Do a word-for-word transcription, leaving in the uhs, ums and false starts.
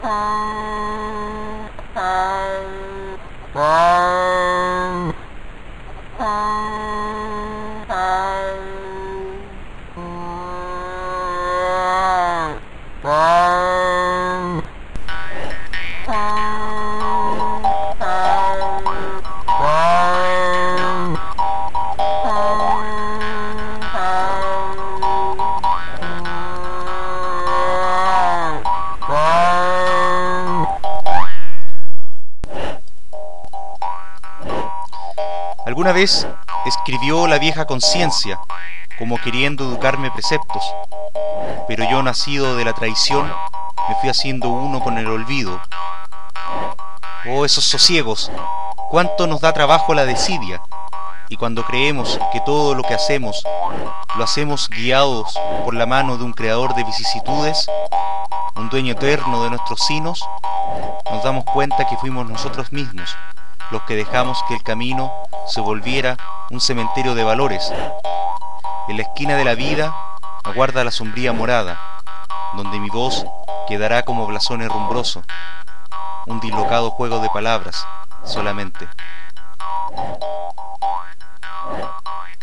Alguna vez escribió la vieja conciencia, como queriendo educarme preceptos, pero yo, nacido de la traición, me fui haciendo uno con el olvido. Oh, esos sosiegos, cuánto nos da trabajo la desidia, y cuando creemos que todo lo que hacemos lo hacemos guiados por la mano de un creador de vicisitudes, un dueño eterno de nuestros sinos, nos damos cuenta que fuimos nosotros mismos los que dejamos que el camino se volviera un cementerio de valores. En la esquina de la vida aguarda la sombría morada, donde mi voz quedará como blasón herrumbroso, un dislocado juego de palabras solamente.